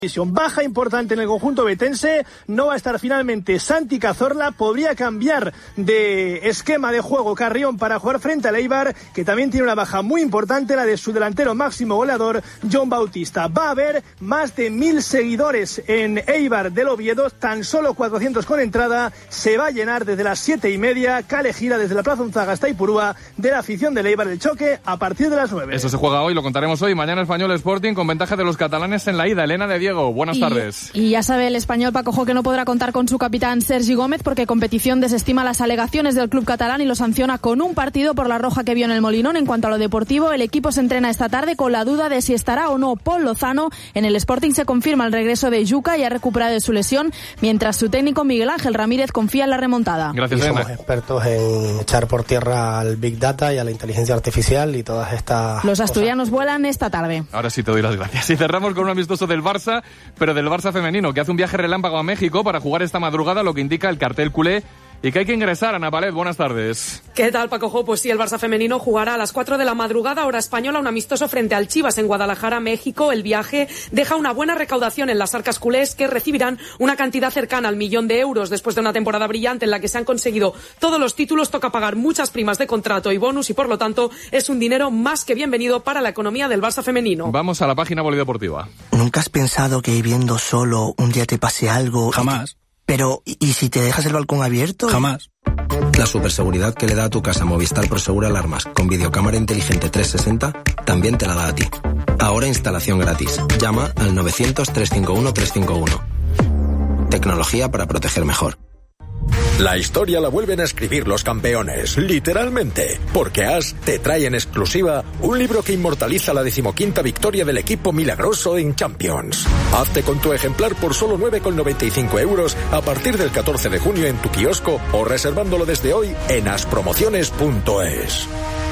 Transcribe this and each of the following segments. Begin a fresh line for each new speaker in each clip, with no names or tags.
Baja importante en el conjunto betense, no va a estar finalmente Santi Cazorla, podría cambiar de esquema de juego Carrión para jugar frente al Eibar, que también tiene una baja muy importante, la de su delantero máximo goleador, Jon Bautista. Va a haber más de 1.000 seguidores en Eibar del Oviedo, tan solo 400 con entrada, se va a llenar desde las 7:30, Kale gira desde la Plaza Unzaga hasta Ipurúa, de la afición del Eibar, el choque a partir de las 9.
Eso se juega hoy, lo contaremos hoy, mañana Español Sporting con ventaja de los catalanes en la ida. Elena de Diego, buenas tardes.
Y ya sabe el español Paco Jo que no podrá contar con su capitán Sergi Gómez porque competición desestima las alegaciones del club catalán y lo sanciona con un partido por la roja que vio en el Molinón. En cuanto a lo deportivo, el equipo se entrena esta tarde con la duda de si estará o no Pol Lozano. En el Sporting se confirma el regreso de Yuca y ha recuperado de su lesión, mientras su técnico Miguel Ángel Ramírez confía en la remontada.
Gracias, Elena. Somos expertos en echar por tierra al Big Data y a la inteligencia artificial y todas estas
Los asturianos vuelan esta tarde.
Ahora sí te doy las gracias. Y cerramos con un amistoso del Barça, pero del Barça femenino, que hace un viaje relámpago a México para jugar esta madrugada, lo que indica el cartel culé, y que hay que ingresar. Ana Palet, buenas tardes.
¿Qué tal, Paco Jo? Pues sí, el Barça femenino jugará a las 4 de la madrugada, hora española, un amistoso frente al Chivas en Guadalajara, México. El viaje deja una buena recaudación en las arcas culés, que recibirán una cantidad cercana al 1.000.000 de euros. Después de una temporada brillante en la que se han conseguido todos los títulos, toca pagar muchas primas de contrato y bonus y, por lo tanto, es un dinero más que bienvenido para la economía del Barça femenino.
Vamos a la página polideportiva.
¿Nunca has pensado que viviendo solo un día te pase algo?
Jamás.
Pero, ¿y si te dejas el balcón abierto?
Jamás. La superseguridad que le da a tu casa Movistar Prosegur Alarmas con videocámara inteligente 360 también te la da a ti. Ahora instalación gratis. Llama al 900-351-351. Tecnología para proteger mejor.
La historia la vuelven a escribir los campeones, literalmente, porque As te trae en exclusiva un libro que inmortaliza la 15ª victoria del equipo milagroso en Champions. Hazte con tu ejemplar por solo 9,95 euros a partir del 14 de junio en tu kiosco o reservándolo desde hoy en aspromociones.es.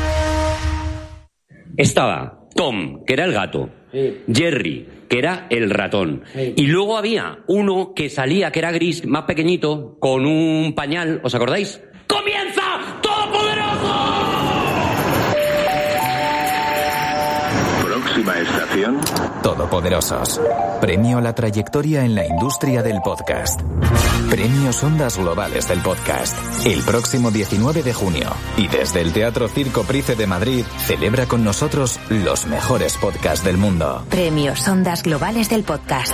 Estaba Tom, que era el gato, Jerry, que era el ratón, y luego había uno que salía, que era gris, más pequeñito, con un pañal, ¿os acordáis? ¡Comienza Todopoderoso!
Próxima estación.
Todopoderosos. Premio a la trayectoria en la industria del podcast. Premios Ondas Globales del podcast. El próximo 19 de junio. Y desde el Teatro Circo Price de Madrid, celebra con nosotros los mejores podcasts del mundo.
Premios Ondas Globales del podcast.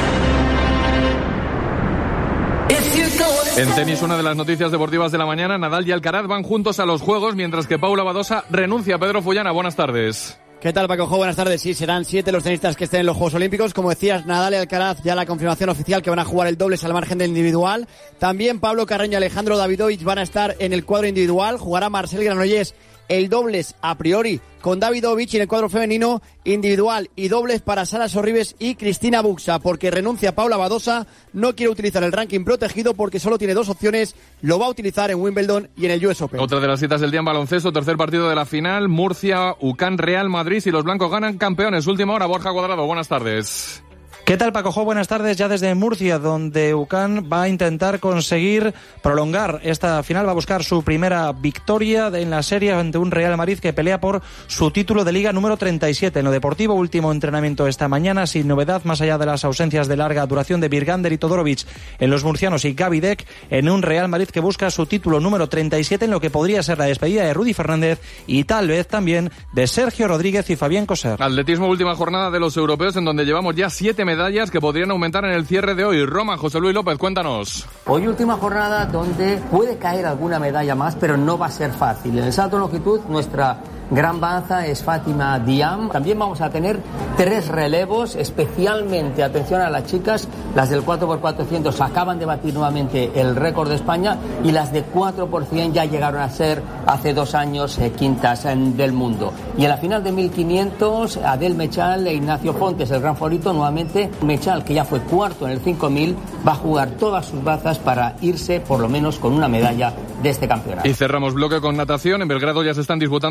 En tenis, una de las noticias deportivas de la mañana, Nadal y Alcaraz van juntos a los Juegos, mientras que Paula Badosa renuncia. Pedro Fullana, buenas tardes.
¿Qué tal, Paco Jo? Buenas tardes. Sí, serán 7 los tenistas que estén en los Juegos Olímpicos. Como decías, Nadal y Alcaraz, ya la confirmación oficial que van a jugar el dobles al margen del individual. También Pablo Carreño y Alejandro Davidovich van a estar en el cuadro individual. Jugará Marcel Granollers el dobles a priori con Davidovich, y en el cuadro femenino individual y dobles para Sara Sorribes y Cristina Buxa, porque renuncia Paula Badosa, no quiere utilizar el ranking protegido porque solo tiene dos opciones, lo va a utilizar en Wimbledon y en el US Open.
Otra de las citas del día en baloncesto, tercer partido de la final, Murcia, UCAN, Real Madrid, y los blancos ganan campeones. Última hora, Borja Cuadrado, buenas tardes.
¿Qué tal, Paco Jo? Buenas tardes, ya desde Murcia, donde UCAN va a intentar conseguir prolongar esta final, va a buscar su primera victoria en la serie ante un Real Madrid que pelea por su título de liga número 37. En lo deportivo, último entrenamiento esta mañana, sin novedad, más allá de las ausencias de larga duración de Birgander y Todorovic en los murcianos y Gaby Deck en un Real Madrid que busca su título número 37 en lo que podría ser la despedida de Rudy Fernández y tal vez también de Sergio Rodríguez y Fabián Coser.
Atletismo, última jornada de los europeos, en donde llevamos ya 7 medallas que podrían aumentar en el cierre de hoy. Roma, José Luis López, cuéntanos.
Hoy última jornada donde puede caer alguna medalla más, pero no va a ser fácil. En el salto de longitud, nuestra gran baza es Fátima Diam. También vamos a tener 3 relevos, especialmente, atención a las chicas, las del 4x400 acaban de batir nuevamente el récord de España y las de 4x100 ya llegaron a ser hace 2 años quintas del mundo. Y en la final de 1500, Adel Mechal e Ignacio Pontes, el gran favorito, nuevamente Mechal, que ya fue cuarto en el 5000, va a jugar todas sus bazas para irse por lo menos con una medalla de este campeonato.
Y cerramos bloque con natación. En Belgrado ya se están disputando los europeos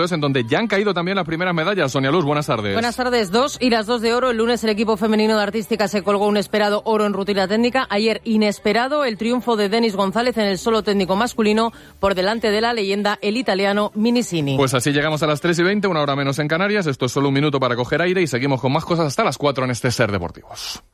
europeos en donde ya han caído también las primeras medallas. Sonia Luz, buenas tardes.
Buenas tardes, 2 y las 2 de oro. El lunes el equipo femenino de artística se colgó un esperado oro en rutina técnica. Ayer, inesperado, el triunfo de Denis González en el solo técnico masculino por delante de la leyenda, el italiano Minisini.
Pues así llegamos a las 3:20, una hora menos en Canarias. Esto es solo un minuto para coger aire y seguimos con más cosas hasta las 4 en este Ser Deportivos.